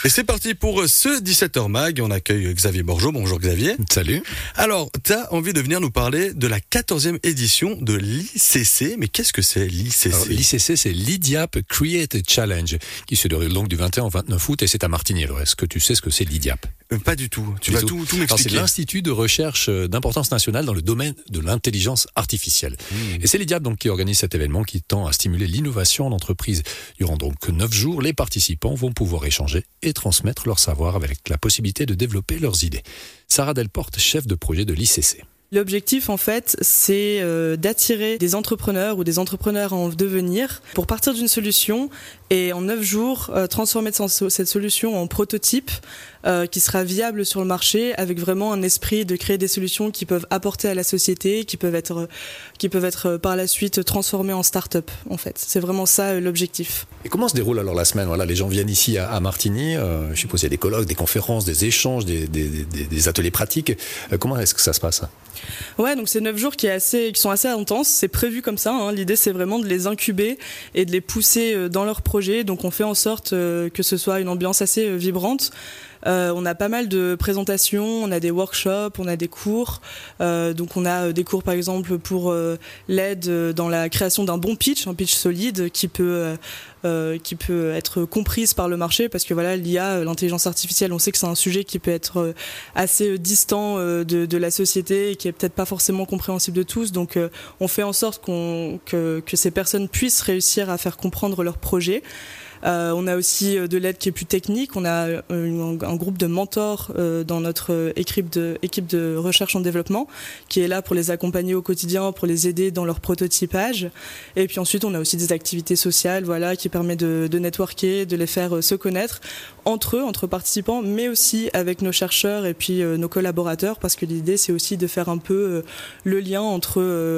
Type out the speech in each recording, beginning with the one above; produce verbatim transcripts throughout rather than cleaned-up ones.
Et c'est parti pour ce dix-sept heures Mag. On accueille Xavier Borgeaud. Bonjour Xavier. Salut. Alors, tu as envie de venir nous parler de la quatorzième édition de l'I C C. Mais qu'est-ce que c'est l'I C C? L'I C C, c'est l'I D I A P Create Challenge, qui se déroule donc du vingt et un au vingt-neuf août, et c'est à Martigny. Alors, est-ce que tu sais ce que c'est l'I D I A P? euh, Pas du tout. Tu Du vas tout. tout, tout Alors, m'expliquer. c'est l'Institut de recherche d'importance nationale dans le domaine de l'intelligence artificielle. Mmh. Et c'est l'I D I A P donc qui organise cet événement qui tend à stimuler l'innovation en entreprise. Durant donc neuf jours, les participants vont pouvoir échanger et transmettre leur savoir avec la possibilité de développer leurs idées. Sarah Delporte, chef de projet de l'I C C. L'objectif, en fait, c'est euh, d'attirer des entrepreneurs ou des entrepreneurs en devenir pour partir d'une solution et en neuf jours, euh, transformer cette solution en prototype euh, qui sera viable sur le marché avec vraiment un esprit de créer des solutions qui peuvent apporter à la société, qui peuvent être, qui peuvent être euh, par la suite transformées en start-up, en fait. C'est vraiment ça euh, l'objectif. Et comment se déroule alors la semaine? Voilà, les gens viennent ici à, à Martigny, euh, je suppose qu'il y a des colloques, des conférences, des échanges, des, des, des, des ateliers pratiques. Euh, comment est-ce que ça se passe? Ouais, donc c'est neuf jours qui, est assez, qui sont assez intenses. C'est prévu comme ça. Hein. L'idée, c'est vraiment de les incuber et de les pousser dans leurs projets. Donc on fait en sorte euh, que ce soit une ambiance assez euh, vibrante. Euh, on a pas mal de présentations, on a des workshops, on a des cours. Euh, donc on a des cours par exemple pour euh, l'aide dans la création d'un bon pitch, un pitch solide qui peut euh, qui peut être comprise par le marché, parce que voilà, l'I A, l'intelligence artificielle, on sait que c'est un sujet qui peut être assez distant de, de la société et qui est peut-être pas forcément compréhensible de tous. Donc euh, on fait en sorte qu'on, que, que ces personnes puissent réussir à faire comprendre leur projet. Euh, on a aussi de l'aide qui est plus technique. On a un, un groupe de mentors euh, dans notre équipe de, équipe de recherche en développement qui est là pour les accompagner au quotidien, pour les aider dans leur prototypage. Et puis ensuite, on a aussi des activités sociales, voilà, qui permettent de, de networker, de les faire se connaître entre eux, entre participants, mais aussi avec nos chercheurs et puis euh, nos collaborateurs, parce que l'idée, c'est aussi de faire un peu euh, le lien entre euh,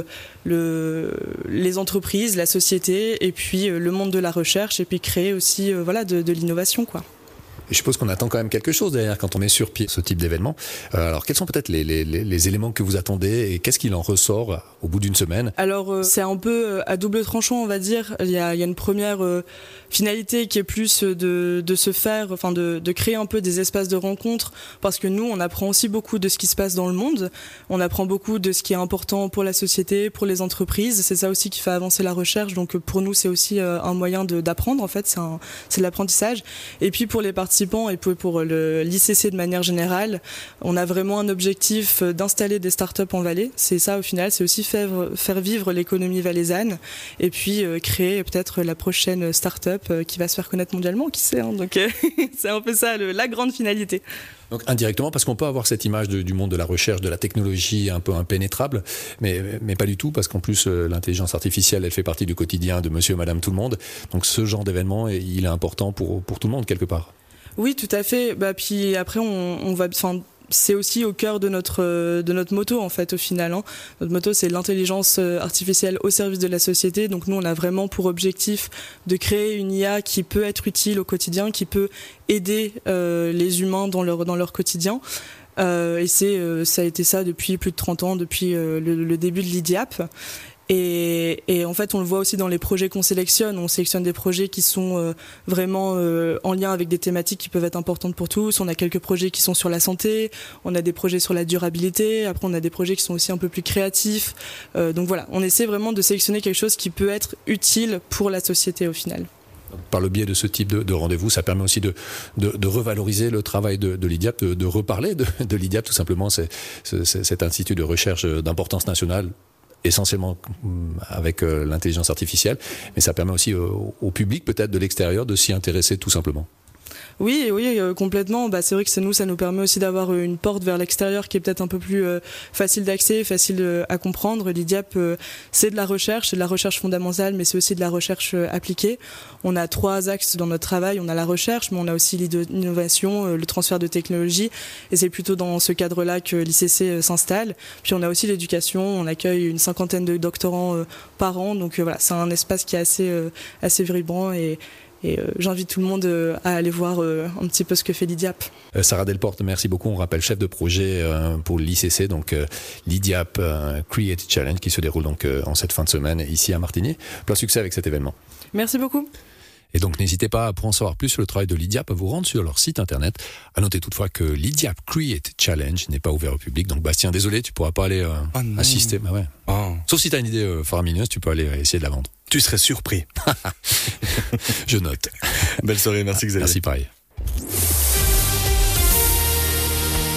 le, les entreprises, la société et puis euh, le monde de la recherche, et puis créer aussi euh, voilà, de, de l'innovation, quoi. Et je suppose qu'on attend quand même quelque chose derrière quand on met sur pied ce type d'événement. Euh, alors, quels sont peut-être les, les, les éléments que vous attendez et qu'est-ce qu'il en ressort au bout d'une semaine? Alors, euh, c'est un peu à double tranchant, on va dire. Il y a, il y a une première euh, finalité qui est plus de, de se faire, enfin de, de créer un peu des espaces de rencontre, parce que nous, on apprend aussi beaucoup de ce qui se passe dans le monde. On apprend beaucoup de ce qui est important pour la société, pour les entreprises. C'est ça aussi qui fait avancer la recherche. Donc, pour nous, c'est aussi euh, un moyen de, d'apprendre. En fait, c'est, un, c'est de l'apprentissage. Et puis, pour les participants et pour le l'I C C de manière générale, on a vraiment un objectif d'installer des startups en Valais. C'est ça au final, c'est aussi faire, faire vivre l'économie valaisanne et puis euh, créer peut-être la prochaine startup euh, qui va se faire connaître mondialement, qui sait. Hein. Donc euh, c'est un peu ça le, la grande finalité. Donc indirectement, parce qu'on peut avoir cette image de, du monde de la recherche, de la technologie un peu impénétrable, mais, mais pas du tout, parce qu'en plus euh, l'intelligence artificielle, elle fait partie du quotidien de monsieur et madame tout le monde. Donc ce genre d'événement, il est important pour, pour tout le monde quelque part. Oui, tout à fait. Bah, puis après, on, on va... Enfin, c'est aussi au cœur de notre, de notre motto, en fait, au final. Hein. Notre motto, c'est l'intelligence artificielle au service de la société. Donc nous, on a vraiment pour objectif de créer une I A qui peut être utile au quotidien, qui peut aider euh, les humains dans leur, dans leur quotidien. Euh, et c'est, euh, ça a été ça depuis plus de trente ans, depuis euh, le, le début de l'I D I A P. Et, et en fait, on le voit aussi dans les projets qu'on sélectionne. On sélectionne des projets qui sont euh, vraiment euh, en lien avec des thématiques qui peuvent être importantes pour tous. On a quelques projets qui sont sur la santé, on a des projets sur la durabilité. Après, on a des projets qui sont aussi un peu plus créatifs. Euh, donc voilà, on essaie vraiment de sélectionner quelque chose qui peut être utile pour la société au final. Par le biais de ce type de, de rendez-vous, ça permet aussi de, de, de revaloriser le travail de, de l'I D I A P, de, de reparler de, de l'I D I A P, tout simplement. C'est, c'est, c'est cet institut de recherche d'importance nationale, essentiellement avec euh, l'intelligence artificielle, mais ça permet aussi euh, au public peut-être de l'extérieur de s'y intéresser tout simplement. Oui, oui, euh, complètement. Bah, c'est vrai que c'est nous, ça nous permet aussi d'avoir une porte vers l'extérieur qui est peut-être un peu plus euh, facile d'accès, facile euh, à comprendre. L'I D I A P, euh, c'est de la recherche, c'est de la recherche fondamentale, mais c'est aussi de la recherche euh, appliquée. On a trois axes dans notre travail. On a la recherche, mais on a aussi l'innovation, euh, le transfert de technologie, et c'est plutôt dans ce cadre-là que l'I C C euh, s'installe. Puis on a aussi l'éducation. On accueille une cinquantaine de doctorants euh, par an, donc euh, voilà, c'est un espace qui est assez, euh, assez vibrant et Et euh, j'invite tout le monde euh, à aller voir euh, un petit peu ce que fait l'I D I A P. Euh, Sarah Delporte, merci beaucoup. On rappelle chef de projet euh, pour l'I C C, donc euh, l'I D I A P euh, Create Challenge qui se déroule donc euh, en cette fin de semaine ici à Martigny. Plein succès avec cet événement. Merci beaucoup. Et donc n'hésitez pas, pour en savoir plus sur le travail de l'Idiap, à vous rendre sur leur site internet. À noter toutefois que l'Idiap Create Challenge n'est pas ouvert au public. Donc Bastien, désolé, tu pourras pas aller euh, oh assister. Bah ouais. Oh. Sauf si tu as une idée euh, faramineuse, tu peux aller euh, essayer de la vendre. Tu serais surpris. Je note. Belle soirée, merci Xavier. Merci, pareil.